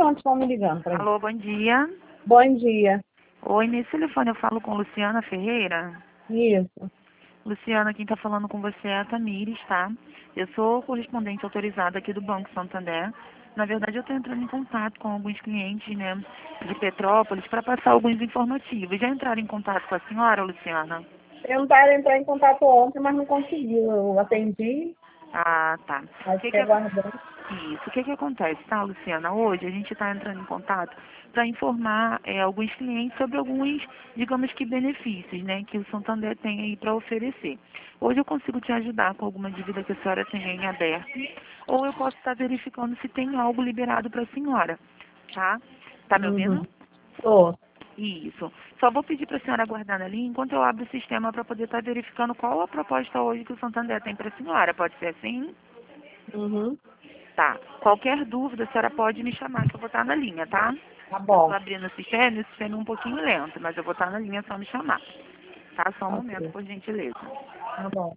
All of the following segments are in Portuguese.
onde estão me ligando para mim? Alô, bom dia. Bom dia. Oi, nesse telefone eu falo com Luciana Ferreira. Isso. Luciana, quem está falando com você é a Tamires, tá? Eu sou correspondente autorizada aqui do Banco Santander. Na verdade, eu estou entrando em contato com alguns clientes, né, de Petrópolis para passar alguns informativos. Já entraram em contato com a senhora, Luciana? Tentaram entrar em contato ontem, mas não conseguiu. Eu atendi, Ah, tá. mas fiquei aguardando. Isso. O que acontece, tá, Luciana? Hoje a gente está entrando em contato para informar alguns clientes sobre alguns, digamos que, benefícios, né, que o Santander tem aí para oferecer. Hoje eu consigo te ajudar com alguma dívida que a senhora tenha em aberto, ou eu posso estar verificando se tem algo liberado para a senhora, tá? Tá me ouvindo? Tô. Isso. Só vou pedir para a senhora aguardar ali enquanto eu abro o sistema para poder estar verificando qual a proposta hoje que o Santander tem para a senhora. Pode ser assim? Uhum. Tá. Qualquer dúvida, a senhora pode me chamar que eu vou estar na linha, tá? Tá Eu estou bom. abrindo o sistema é um pouquinho lento, mas eu vou estar na linha, é só me chamar. Tá? Só um momento, Ok. por gentileza. Tá bom.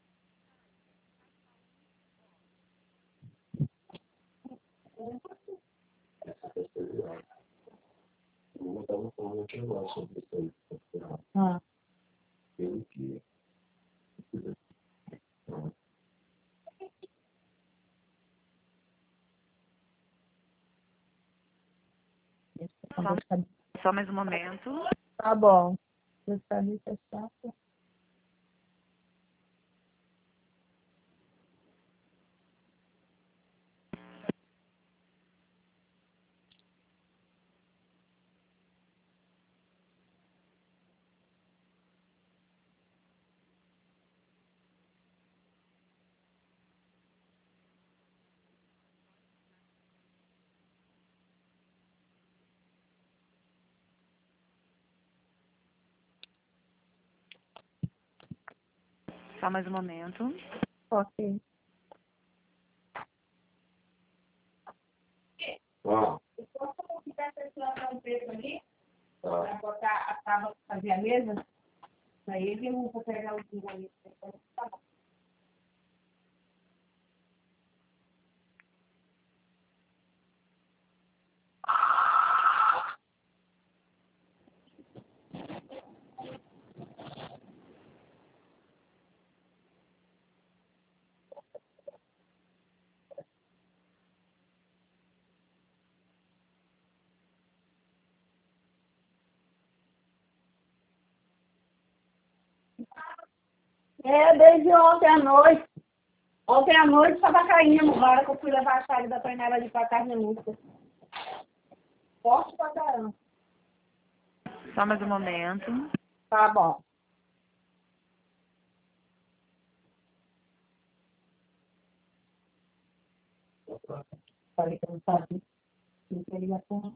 Ah. Só, só mais um momento. Tá bom. Especialista é chato. Só mais um momento. Ok. Se você quiser pressionar um preço ali, para botar a tábua para fazer a mesa, aí ele não vou pegar o dinheiro ali. Tá bom. Desde ontem à noite. Ontem à noite estava caindo, na hora que eu fui levar a chave da panela de pra carne música. Forte pra caramba. Só mais um momento. Tá bom. Falei que eu não sabia. Não queria com...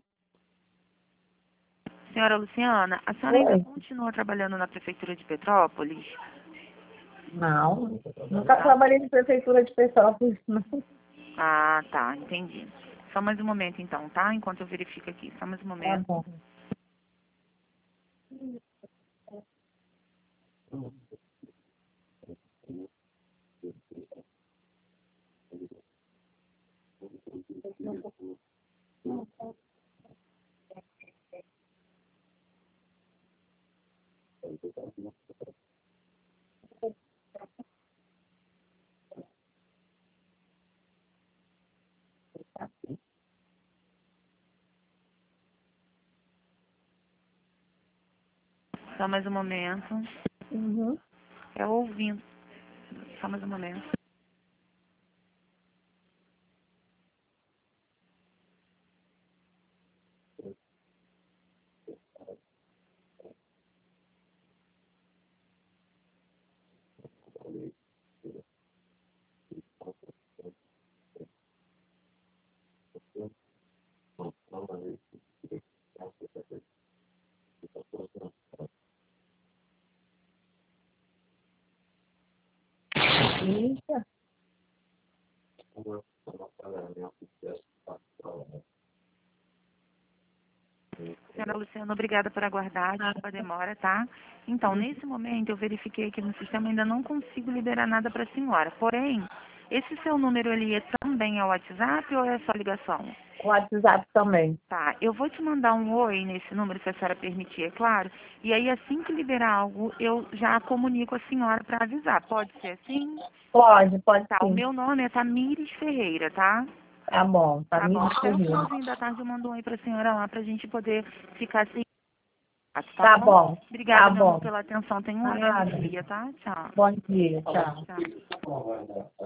Senhora Luciana, a senhora ainda Oi. continua trabalhando na Prefeitura de Petrópolis? Não, nunca Não? trabalhei de prefeitura de Petrópolis, não. Ah, tá. Entendi. Só mais um momento, então, tá? Enquanto eu verifico aqui. Só mais um Tá momento. bom. Só mais um momento. Uhum. É ouvindo. Só mais um momento. Eita. Senhora Luciana, obrigada por aguardar, desculpa a demora, tá? Então, nesse momento, eu verifiquei aqui no sistema, ainda não consigo liberar nada para a senhora. Porém, esse seu número ali é tão também é o WhatsApp ou é só ligação? O WhatsApp também. Tá, eu vou te mandar um oi nesse número, se a senhora permitir, é claro. E aí, assim que liberar algo, eu já comunico a senhora para avisar. Pode ser assim? Pode Tá, o sim. meu nome é Tamires Ferreira, tá? Tá bom, tá Tá me bom, até o descobrindo. finalzinho da tarde eu mando um oi pra senhora lá pra gente poder ficar assim, Tá tá bom? bom, Obrigada, tá meu amor, bom. pela atenção. Tenha um ótimo Nada. dia, tá? Tchau. Bom dia, tchau. Tchau.